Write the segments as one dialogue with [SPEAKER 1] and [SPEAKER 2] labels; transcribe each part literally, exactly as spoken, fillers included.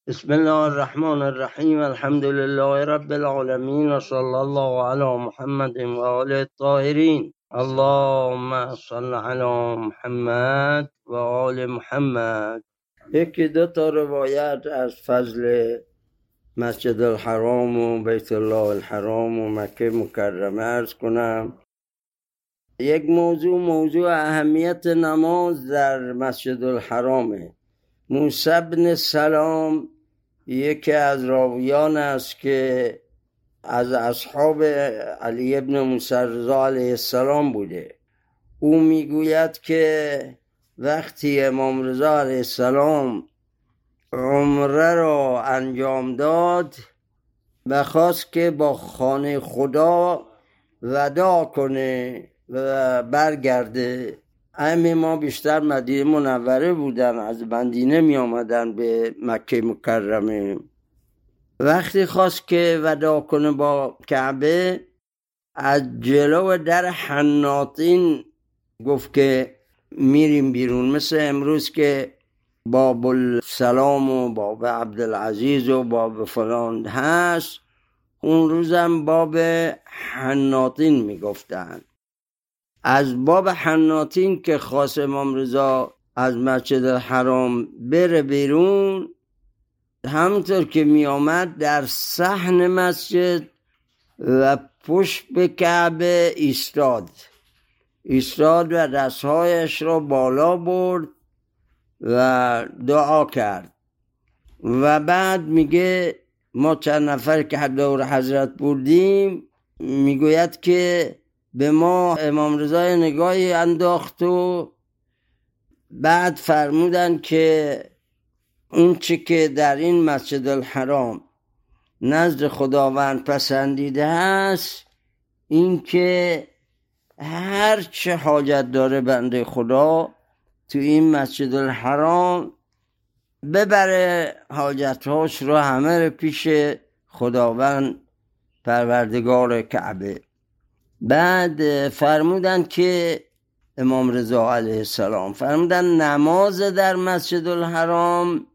[SPEAKER 1] بسم الله الرحمن الرحیم. الحمد لله رب العالمین و صلی الله علی محمد و آله الطاهرین. اللهم صل علی محمد و آل محمد. یکی دو تا روایت از فضل مسجد الحرام و بیت الله الحرام و مکه مکرمه عرض کنم. یک موضوع موضوع اهمیت نماز در مسجد الحرامه. موسی بن سلام یکی از راویان است که از اصحاب علی ابن موسی رضا علیه السلام بوده. او میگوید که وقتی امام رضا علیه السلام عمره را انجام داد و خواست که با خانه خدا وداع کنه و برگرده. همه ما بیشتر مدینه منوره بودن، از مدینه می آمدن به مکه مکرمه. وقتی خواست که وداع کنه با کعبه، از جلو در حناطین گفت که میریم بیرون، مثل امروز که باب السلام و باب عبدالعزیز و باب فلان هست، اون روزم باب حناطین میگفتن. از باب حناطین که خواست امام رضا از مسجد الحرام بره بیرون، همونطور که می آمد در صحن مسجد و پشت به کعبه ایستاد ایستاد و دستهایش را بالا برد و دعا کرد. و بعد میگه ما چند نفر که دور حضرت بودیم، میگوید که به ما امام رضا نگاهی انداخت و بعد فرمودن که اون چی که در این مسجد الحرام نزد خداوند پسندیده هست، این که هر چه حاجت داره بنده خدا تو این مسجد الحرام ببره، حاجتهاش رو همه رو پیش خداوند پروردگار کعبه. بعد فرمودن که امام رضا علیه السلام فرمودن نماز در مسجد الحرام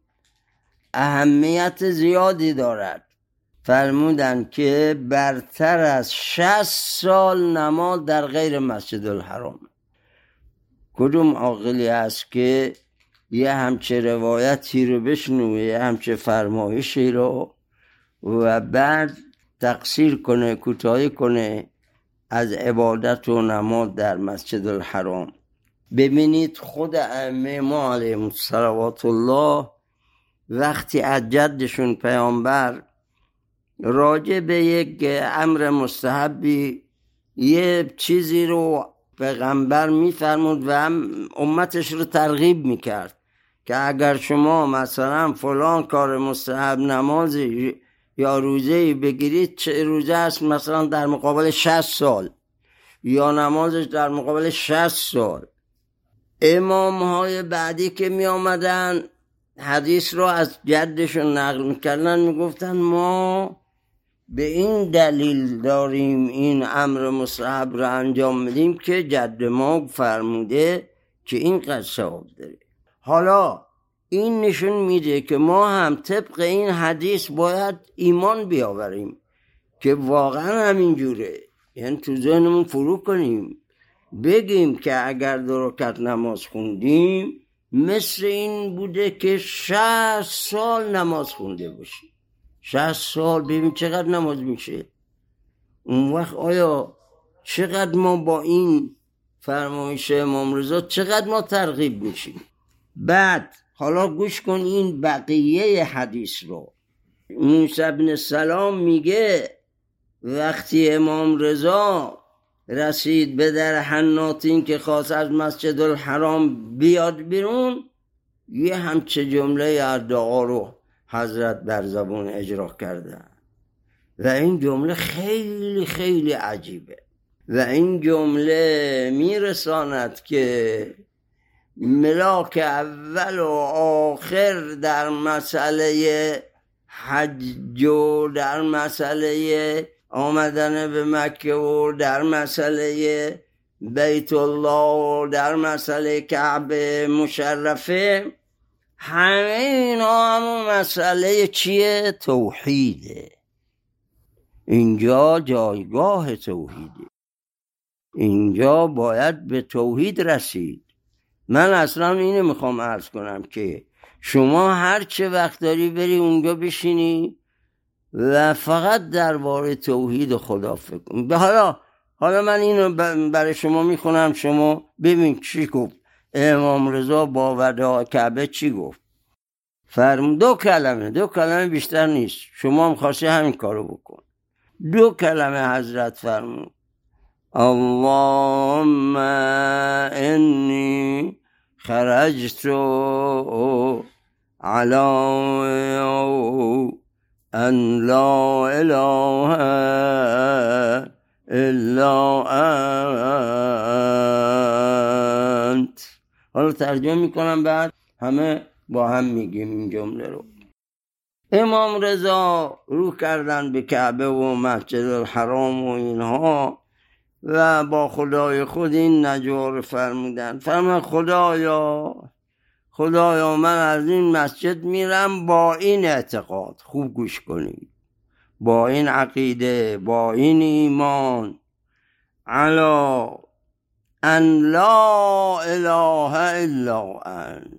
[SPEAKER 1] اهمیت زیادی دارد. فرمودن که برتر از شصت سال نماز در غیر مسجد الحرام. کدوم عاقلی است که یه همچه روایتی رو بشنوه، یه همچه فرمایشی رو و بعد تقصیر کنه، کوتاهی کنه از عبادت و نماز در مسجد الحرام؟ ببینید خود ائمه ما علیهم صلوات الله وقتی از جدشون پیامبر راجع به یک امر مستحبی یه چیزی رو پیغمبر میفرمود و هم امتش رو ترغیب میکرد که اگر شما مثلا فلان کار مستحب نمازی یا روزه‌ای بگیرید، چه روزه است مثلا در مقابل شصت سال یا نمازش در مقابل شصت سال. امام های بعدی که می آمدن حدیث رو از جدشون نقل میکردن، میگفتن ما به این دلیل داریم این امر مستحب رو انجام میدیم که جد ما فرموده که این قد ثواب داره. حالا این نشون میده که ما هم طبق این حدیث باید ایمان بیاوریم که واقعا همین جوره، یعنی تو ذهنمون فرو کنیم، بگیم که اگر دو رکعت نماز خوندیم مثل این بوده که شصت سال نماز خونده باشیم. شصت سال ببین چقدر نماز میشه. اون وقت آیا چقدر ما با این فرمایش امام رضا چقدر ما ترغیب میشیم. بعد حالا گوش کن این بقیه حدیث رو. موسی بن سلام میگه وقتی امام رضا رسید به در حناطین که خواست از مسجد الحرام بیاد بیرون، یه همچه جمله از دعا رو حضرت در زبان اجرا کرده و این جمله خیلی خیلی عجیبه و این جمله میرساند که ملاک اول و آخر در مسئله حج و در مسئله آمدن به مکه و در مسئله بیت الله و در مسئله کعبه مشرفه همه اینا همون مسئله چیه؟ توحیده. اینجا جایگاه توحیده، اینجا باید به توحید رسید. من اصلا اینو میخوام عرض کنم که شما هر چه وقت داری بری اونجا بشینی و فقط درباره توحید خدا فکر کنی. به حالا حالا من اینو برای شما میخونم، شما ببین چی گفت امام رضا با وداع کعبه. چی گفت؟ فرمود دو کلمه دو کلمه بیشتر نیست، شما هم خواستی همین کارو بکن. دو کلمه حضرت فرمود اللهم انی خرجت علی ان لا اله الا انت. حالا ترجمه میکنم بعد همه با هم میگیم این جمله رو. امام رضا رو کردن به کعبه و مسجد الحرام و اینها و با خدای خود این نجوا فرمودن. فرمود خدایا خدایا من از این مسجد میرم با این اعتقاد، خوب گوش کنید، با این عقیده، با این ایمان، علا ان لا اله الا انت.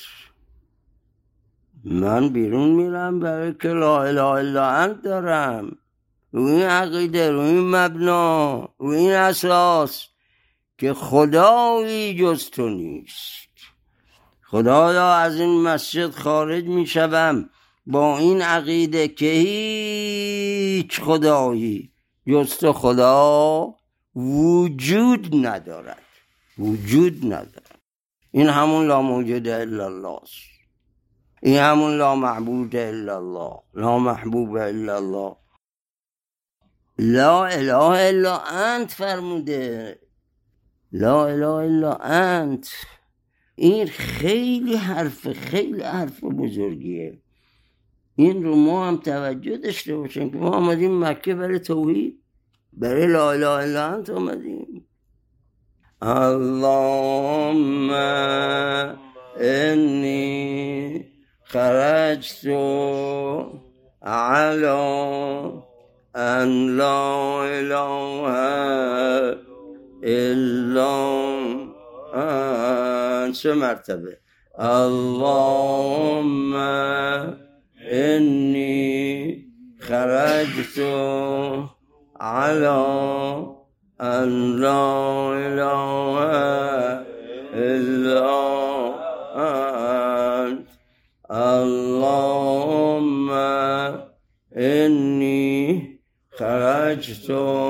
[SPEAKER 1] من بیرون میرم برای که لا اله الا انت دارم، روی این عقیده، روی این مبنا، روی این اساس که خدایی جز تو نیست. خدایا از این مسجد خارج میشوم با این عقیده که هیچ خدایی جز تو خدا وجود ندارد، وجود ندارد. این همون لا موجود الا الله است، این همون لا معبود الا الله، لا محبوب الا الله، لا اله الا انت فرموده، لا اله الا انت. این خیلی حرف خیلی حرف بزرگیه. این رو ما هم توجه داشته باشیم که ما آمدیم مکه برای توحید، برای لا اله الا انت آمدیم. اللهم انی خرجت علی ان لا اله الا انت. سه مرتبه اللهم انی خرجت علی ان لا اله الا انت. اللهم انی خرجت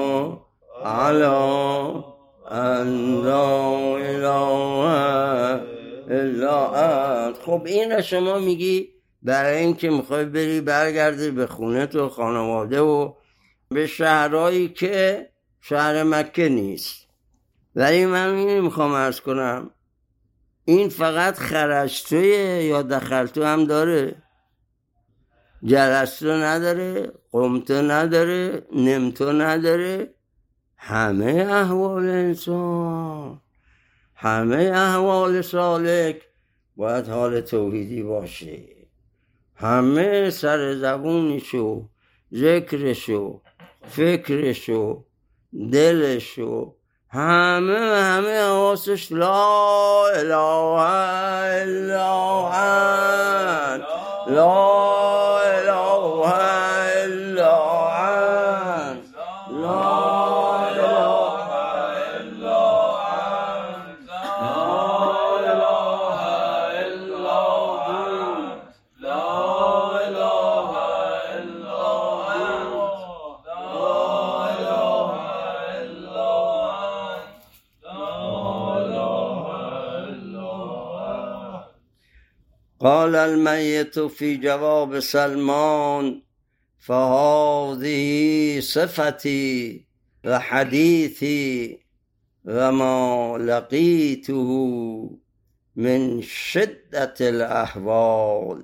[SPEAKER 1] علی ان لا اله الا انت. خب این را شما میگی برای این که میخوای بری برگردی به خونه تو، خانواده و به شهرهایی که شهر مکه نیست. ولی من اینو میخوام عرض کنم این فقط خرجتویه یا دخلتو هم داره؟ جلستو نداره، قمتو نداره، نمتو نداره. همه احوال انسان، همه احوال سالک باید حال توحیدی باشه. همه سر زبونشو، ذکرشو، فکرشو، دلشو، همه همه حواسش لا اله الا انت، لا اله الا انت، لا قال الميت في جواب سلمان فهذه صفتي وحديثي وما لقيته من شدة الأحوال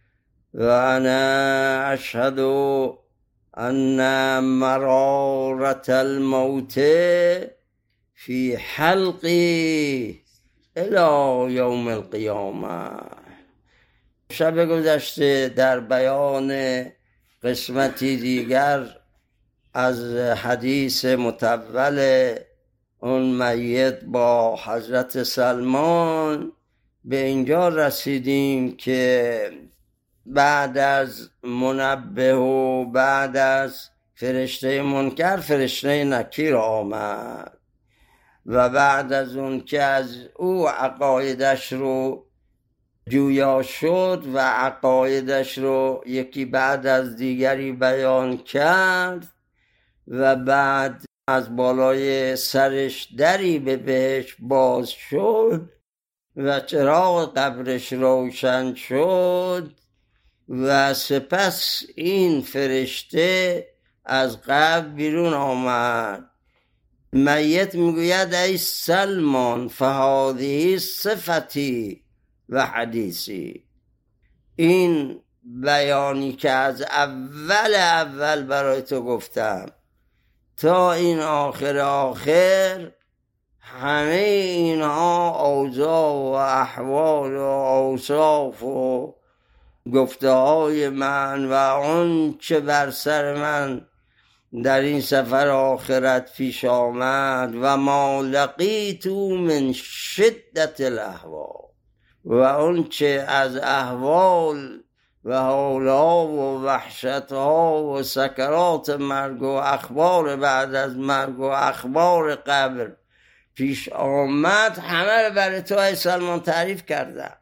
[SPEAKER 1] وأنا أشهد أن مرارة الموت في حلقي إلى يوم القيامة. شب گذشته در بیان قسمتی دیگر از حدیث مطول اون میت با حضرت سلمان به اینجا رسیدیم که بعد از منبه و بعد از فرشته منکر فرشته نکیر آمد و بعد از اون که از او عقایدش رو جویا شد و عقایدش رو یکی بعد از دیگری بیان کرد و بعد از بالای سرش دری به بهشت باز شد و چراغ قبرش روشن شد و سپس این فرشته از قبر بیرون آمد. میت میگوید ای سلمان فهذه صفتی و حدیثی، این بیانی که از اول اول برای تو گفتم تا این آخر آخر همه اینها اوضاع و احوال و اوصاف و گفته های من و اون چه بر سر من در این سفر آخرت پیش آمد و ما لقیت من شدت الاحوال و اون چه از احوال و حالها و وحشتها و سکرات مرگ و اخبار بعد از مرگ و اخبار قبر پیش آمد همه برای تو ای سلمان تعریف کردم.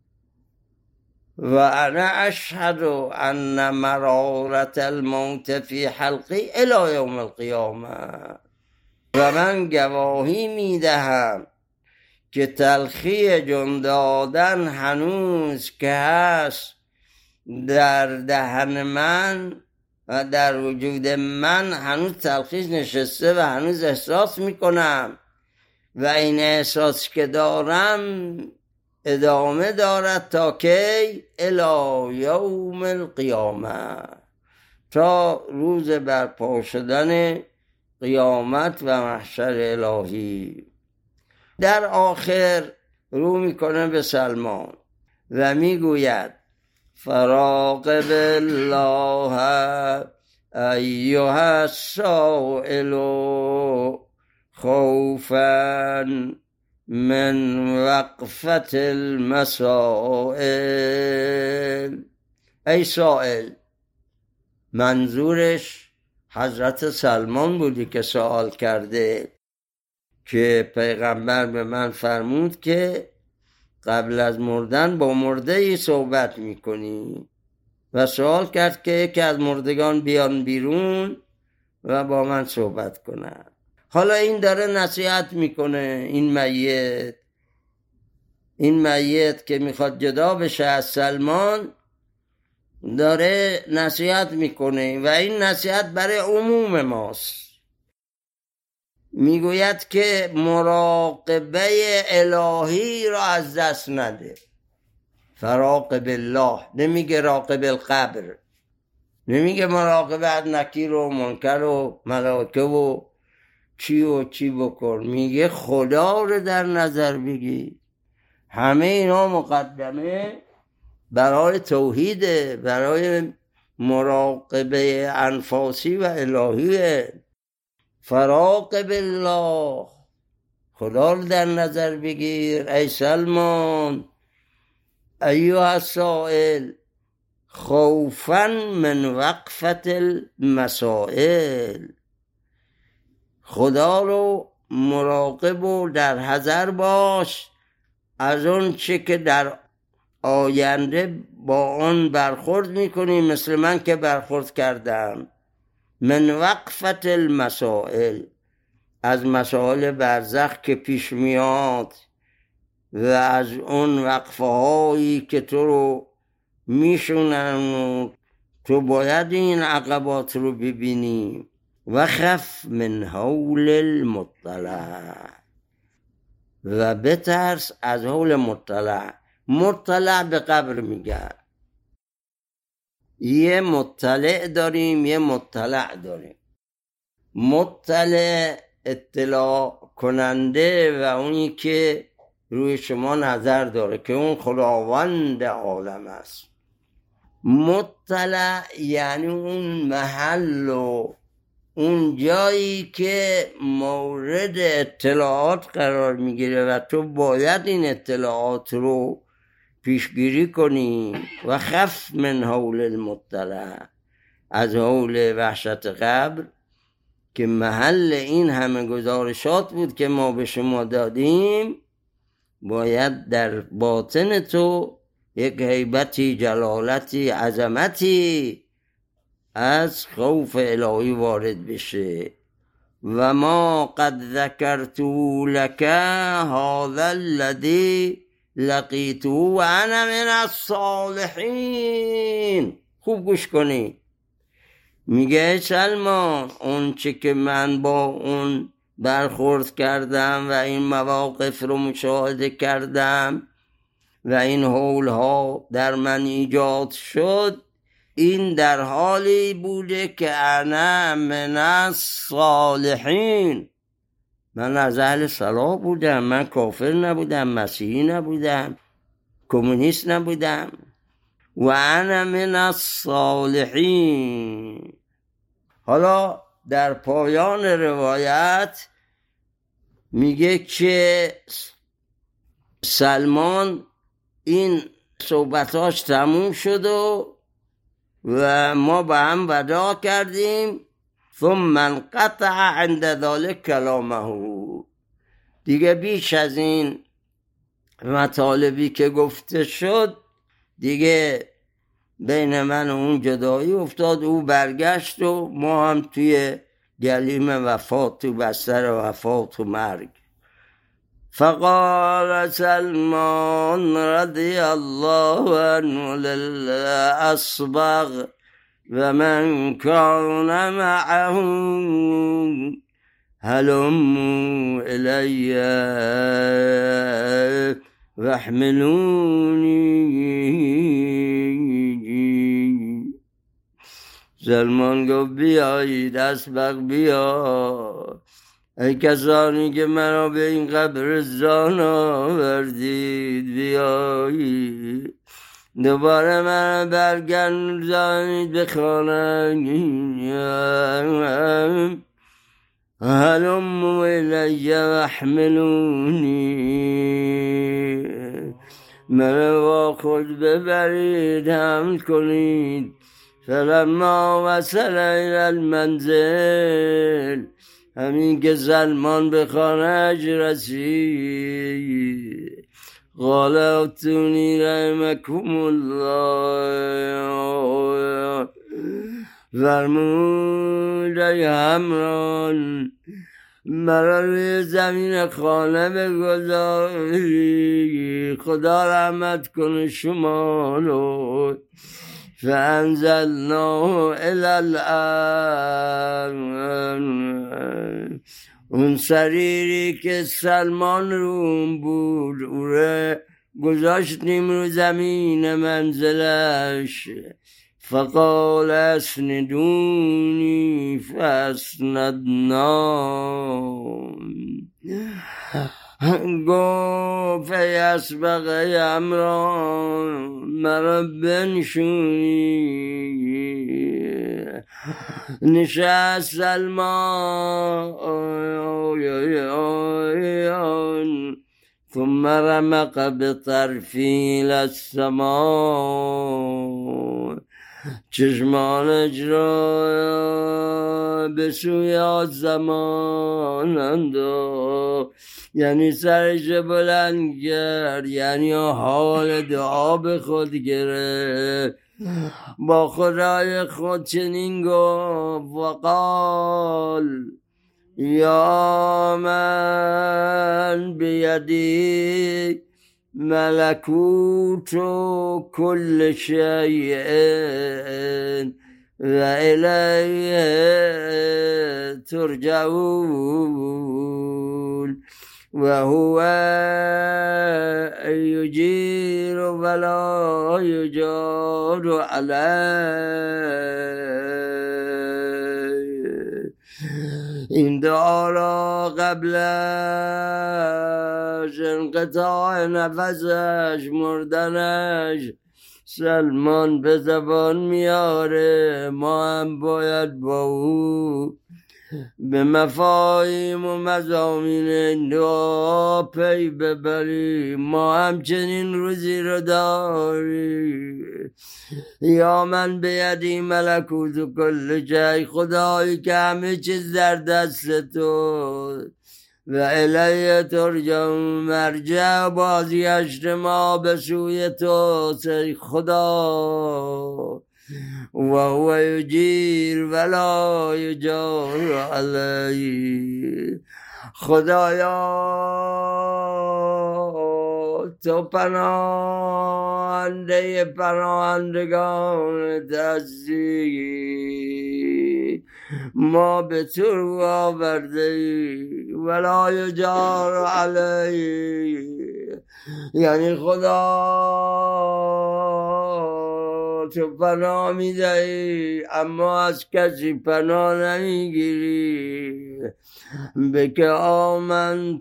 [SPEAKER 1] و انا اشهد ان مرارت الموت فی حلقی الی یوم القیامه، و من گواهی میدهم که تلخی جان دادن هنوز که هست در دهن من و در وجود من هنوز تلخیش نشسته و هنوز احساس میکنم و این احساس که دارم ادامه دارد تا کی؟ الی یوم القیامه، تا روز برپا شدن قیامت و محشر الهی. در آخر رو میکنه به سلمان و میگوید فراقب الله ایها السائل خوفا من وقفت المسائل. ای سائل، منظورش حضرت سلمان بودی که سوال کرده که پیغمبر به من فرمود که قبل از مردن با مرده ای صحبت میکنی و سوال کرد که یکی از مردگان بیان بیرون و با من صحبت کنن. حالا این داره نصیحت میکنه، این میت این میت که میخواد جدا بشه از سلمان داره نصیحت میکنه و این نصیحت برای عموم ماست. میگوید که مراقبه الهی را از دست نده. فراقب الله، نمیگه راقب القبر، نمیگه مراقبت نکیر و منکر و ملائکه و چی و چی بکن، میگه خدا رو در نظر بگی. همه اینا مقدمه برای توحیده، برای مراقبه انفاسی و الهیه. فراقب الله، خدا رو در نظر بگیر ای سلمان. ایها السائل خوفا من وقفت المسائل، خدا رو مراقب و در حذر باش از اون چه که در آینده با آن برخورد میکنی، مثل من که برخورد کردم. من وقفت المسائل، از مسائل برزخ که پیش میاد و از اون وقفه هایی که تو رو میشونن و تو باید این عقبات رو ببینی. و خف من حول المطلع، و بترس از حول مطلع. مطلع به قبر میگه، یه مطلع داریم یه مطلع داریم. مطلع اطلاع کننده و اونی که روی شما نظر داره که اون خداوند عالم است. مطلع یعنی اون محل و اون جایی که مورد اطلاعات قرار میگیره و تو باید این اطلاعات رو پیشگیری کنی. و خف من حول المطلع، از حول وحشت قبر که محل این همه گزارشات بود که ما به شما دادیم، باید در باطن تو یک هیبتی، جلالتی، عظمتی از خوف الهی وارد بشه. و ما قد ذکرت لک هذا الذی لقیته و انا من الصالحین. خوب گوش کنی. میگه سلمان، اون چه که من با اون برخورد کردم و این مواقف رو مشاهده کردم و این حولها در من ایجاد شد، این در حالی بوده که انا من الصالحین، من از اهل صلاح بودم، من کافر نبودم، مسیحی نبودم، کمونیست نبودم. و انا من الصالحین. حالا در پایان روایت میگه که سلمان این صحبتاش تموم شد و و ما با هم وداع کردیم. ثم انقطع عند ذلك کلامه. دیگه بیش از این مطالبی که گفته شد دیگه بین من و اون جدایی افتاد. او برگشت و ما هم توی گلیم وفات، تو بستر وفات و مرگ. فقال سلمان رضی الله عنه للأصبغ و من کان معه هلموا الی واحملونی. سلمان گفت بیایید اسبق بیا، ای کسانی که مرا به این قبرستان آوردید بیایید، دوباره مرا برگردانید به خانه. هلموا الی واحملونی، مرا با خود ببرید، حمل کنید. فلما وصل الی المنزل، همین که سلمان به خانه‌اش رسید، قال اتونی رحمکم الله، فرمود ای همران مرا روی زمین خانه بگذارید، خدا رحمت کنه شما رو. فانزلناه الی الارض، اون سریری که سلمان رو بود او رو گذاشتیم رو زمین منزلش. فقال اسندونی فاسندناه، گفت ای اسبق ای امران مرا بنشونی. نشست سلمان ثم رمق بطرفی للسماء، چشمانش را به سوی آسمان انداخت، یعنی سرش بلند کرد، یعنی حال دعا به خود گرفت. با خدای خود چنین گفت وقال یا من بیدی ملکوت کل شیء و الیه ترجعون و هو یجیر ولا یجار علیه. این دعا را قبل از انقطاع نفسش مردنش سلمان به زبان میاره. ما هم باید با او به مفاهیم و مضامین این دعا پی ببریم. ما همچنین روزی رو داریم. یا من بیدی ملکوت و کل شی، خدایی که همه چیز در دست تو و الیه ترجع، مرجع بازگشت ما به سوی تو ای خدا. و هو یجیر ولا یجار علیه. خدایا تو پناهنده پناهندگان هستی، ما به تو رو آورده ولا یجار علیه. یعنی خدا تو پناه میدهی اما از کسی پناه نمیگیری. به که آمن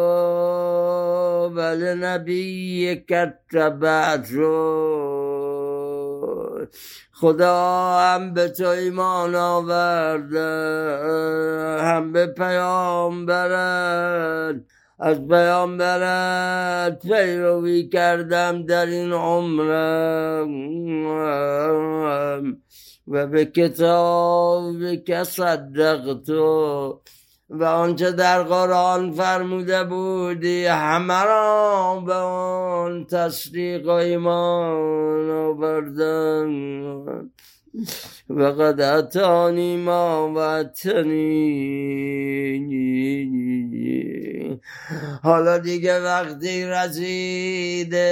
[SPEAKER 1] تو بله نبی کتبت رو، خدا هم به تو ایمان آورده هم به پیامبرت، از پیامبرت پیروی کردم در این عمرم و به کتاب که صدقتو و آنچه در قرآن فرموده بودی همه را به آن تصدیق و ایمان آوردم. و قد اتانی ما وعدتنی. حالا دیگه وقتی رسیده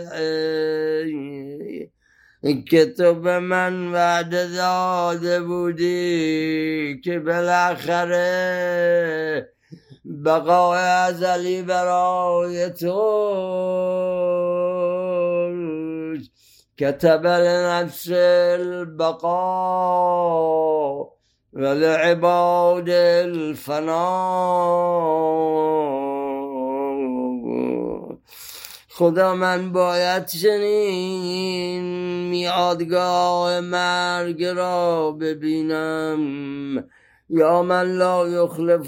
[SPEAKER 1] که تو به من وعده داده بودی که بالاخره بقای ازلی برای تو کتب لنفس البقا و لعباد الفنا. خدا من باید چنین میادگاه مرگ را ببینم. یا من لا یخلف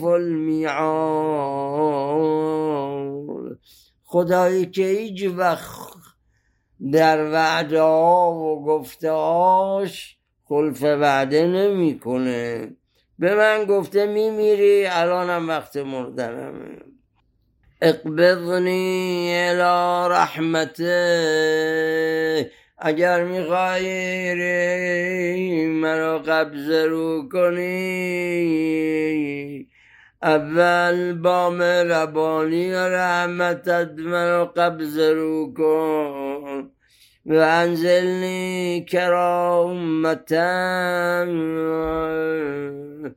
[SPEAKER 1] المیعاد، خدایی که هیچ وقت در وعده ها و گفته هاش خلف وعده نمی کنه. به من گفته میمیری، الانم وقت مردنمه. اقبضنی الی رحمته، اگر میخوایی منو قبض رو کنی اول با مهربانی و رحمتت منو قبض رو کن و انزلنی کرامتن.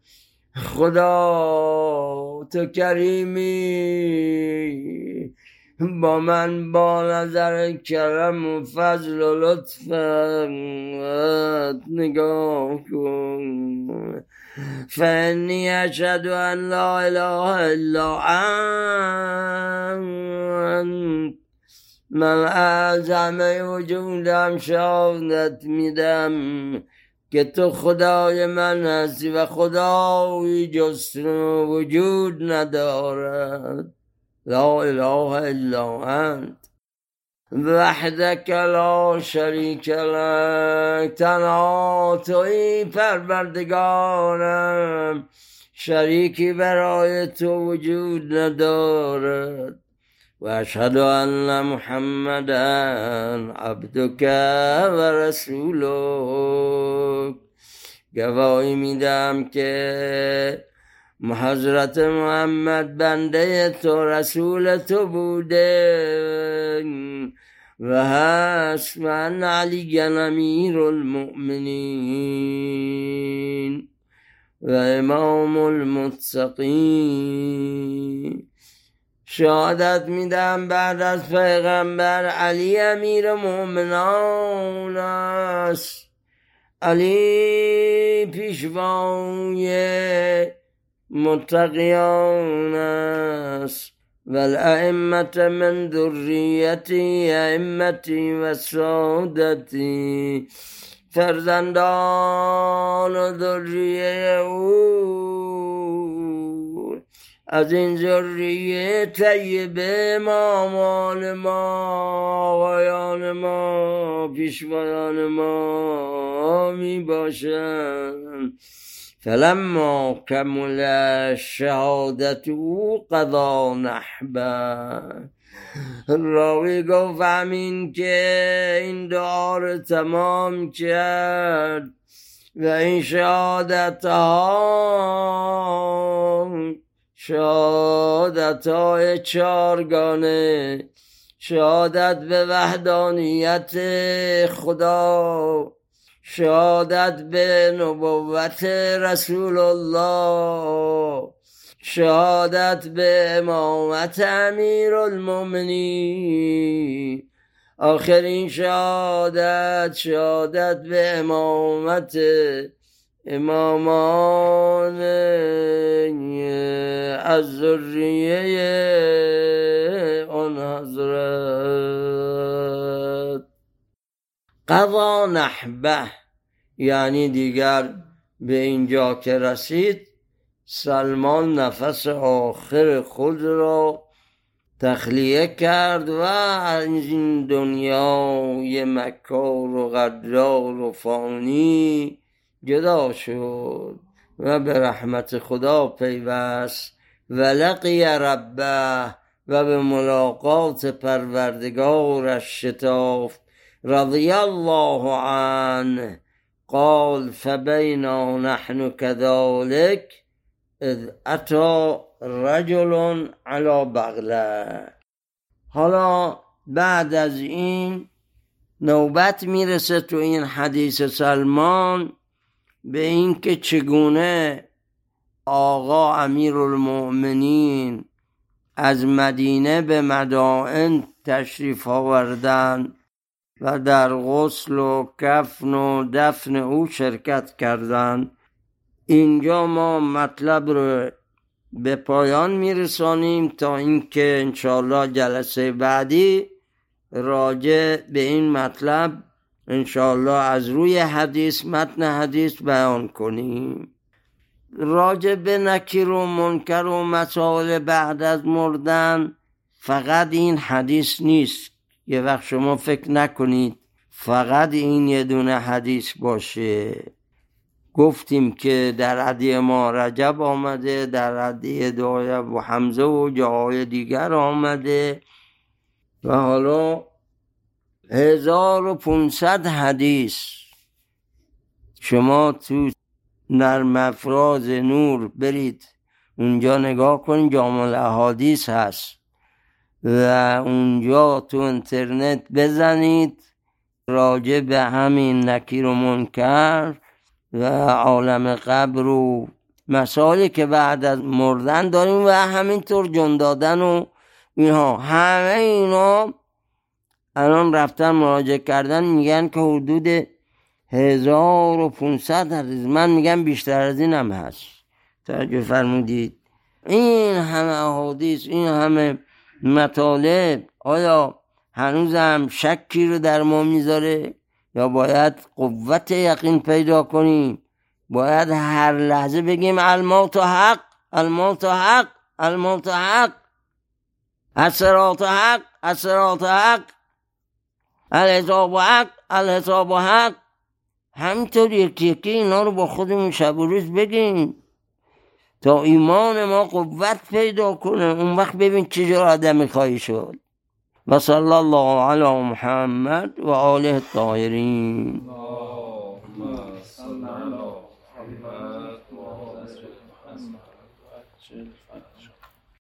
[SPEAKER 1] خدا تو کریمی، با من با نظر کرم و فضل و لطفت نگاه کن. فانی اشهد ان لا اله الا انت، من از همه وجودم شهادت میدم که تو خدای من هستی و خدایی جز تو وجود ندارد. لا اله الا انت وحدک لا شریک لک، تنها تویی پروردگارم، شریکی برای تو وجود ندارد. و اشهد ان محمدا عبدک و رسولک، گواهی میدم که حضرت محمد بنده تو رسول تو بوده و هست. من علی امیر المؤمنین و امام المتقین. شهادت میدم بعد از پیغمبر علی امیر مؤمنان است. علی پیشوای متقیان است والائمة من ذریتی ائمتی و سادتی، فرزندان و ذریه او از این ذریه طیبه امامان ما آقایان ما پیشوایان ما می باشند. فلما کمل شهادت او قضا نحبه. راوی گفت همین که این دعا رو تمام کرد و این شهادت ها شهادت های چارگانه، شهادت به وحدانیت خدا، شهادت به نبوت رسول الله، شهادت به امامت امیر المؤمنین، آخرین شهادت شهادت به امامت امامان از ذریه آن حضرت. قضا نحبه یعنی دیگر به اینجا که رسید سلمان نفس آخر خود را تخلیه کرد و از این دنیای مکار و غدار و فانی جدا شد و به رحمت خدا پیوست و لقی ربه و به ملاقات پروردگارش شتافت. رضی الله عنه قال فبینا نحن كذلك اذ اتی رجل علی بغله. حالا بعد از این نوبت میرسه تو این حدیث سلمان به این که چگونه آقا امیرالمؤمنین از مدینه به مدائن تشریف آوردند و در غسل و کفن و دفن او شرکت کردند. اینجا ما مطلب رو به پایان میرسانیم تا اینکه انشاءالله جلسه بعدی راجع به این مطلب انشاءالله از روی حدیث متن حدیث بیان کنیم. راجع به نکیر و منکر و مسائل بعد از مردن فقط این حدیث نیست. یه وقت شما فکر نکنید فقط این یه دونه حدیث باشه. گفتیم که در هدیه ما رجب آمده، در هدیه دعای ابو حمزه و جاهای دیگر آمده و حالا هزار و پونصد حدیث شما تو نرم افراز نور برید اونجا نگاه کنید، جامع الاحادیث هست و اونجا تو اینترنت بزنید راجع به همین نکیر و منکر و عالم قبر و مسائلی که بعد از مردن داریم و همینطور جان دادن و اینها، همه اینا الان رفتن مراجعه کردن میگن که حدود هزار و پونصد حدیث، من میگم بیشتر از این هم هست. توجه فرمودید؟ این همه احادیث، این همه مطالب، آیا هنوز هم شکی رو در ما میذاره یا باید قوت یقین پیدا کنیم؟ باید هر لحظه بگیم الموت حق، الموت حق، الموت حق، الصراط حق، الصراط حق، الحساب حق، الحساب حق. همینطور یکی یکی اینا رو با خودمون شب و روز بگیم تا ایمان ما قوت پیدا کنه. اون وقت ببین چجور آدمی خواهی شد. و صلی الله علی محمد و آله الطاهرین.
[SPEAKER 2] اللهم صل علی محمد و آله الطاهرین.